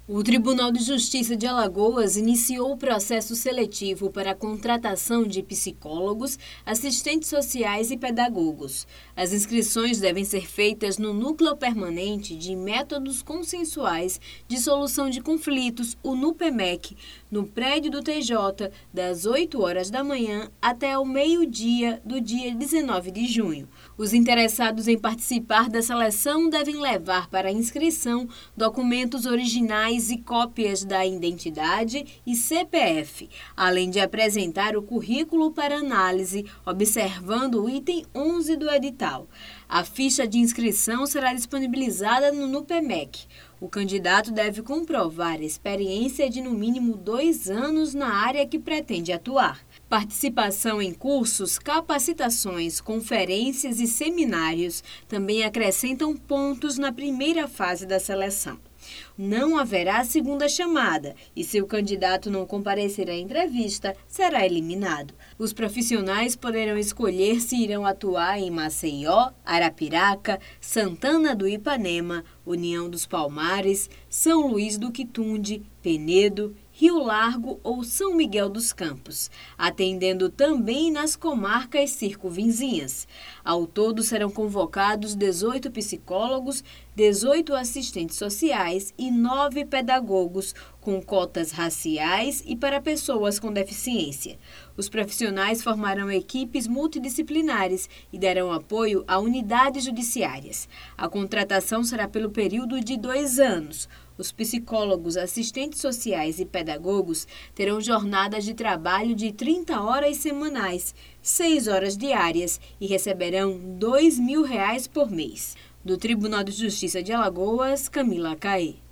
O Tribunal de Justiça de Alagoas iniciou o processo seletivo para a contratação de psicólogos, assistentes sociais e pedagogos. As inscrições devem ser feitas no Núcleo Permanente de Métodos Consensuais de Solução de Conflitos, o NUPEMEC, no prédio do TJ, das 8 horas da manhã até o meio-dia do dia 19 de junho. Os interessados em participar da seleção devem levar para a inscrição documentos originais e cópias da identidade e CPF, além de apresentar o currículo para análise, observando o item 11 do edital. A ficha de inscrição será disponibilizada no NUPEMEC. O candidato deve comprovar experiência de no mínimo 2 anos na área que pretende atuar. Participação em cursos, capacitações, conferências e seminários também acrescentam pontos na primeira fase da seleção. Não haverá segunda chamada e, se o candidato não comparecer à entrevista, será eliminado. Os profissionais poderão escolher se irão atuar em Maceió, Arapiraca, Santana do Ipanema, União dos Palmares, São Luís do Quitunde, Penedo, Rio Largo ou São Miguel dos Campos, atendendo também nas comarcas circunvizinhas. Ao todo serão convocados 18 psicólogos, 18 assistentes sociais e 9 pedagogos, com cotas raciais e para pessoas com deficiência. Os profissionais formarão equipes multidisciplinares e darão apoio a unidades judiciárias. A contratação será pelo período de 2 anos. Os psicólogos, assistentes sociais e pedagogos terão jornadas de trabalho de 30 horas semanais, 6 horas diárias e receberão R$ 2.000 por mês. Do Tribunal de Justiça de Alagoas, Camila Caê.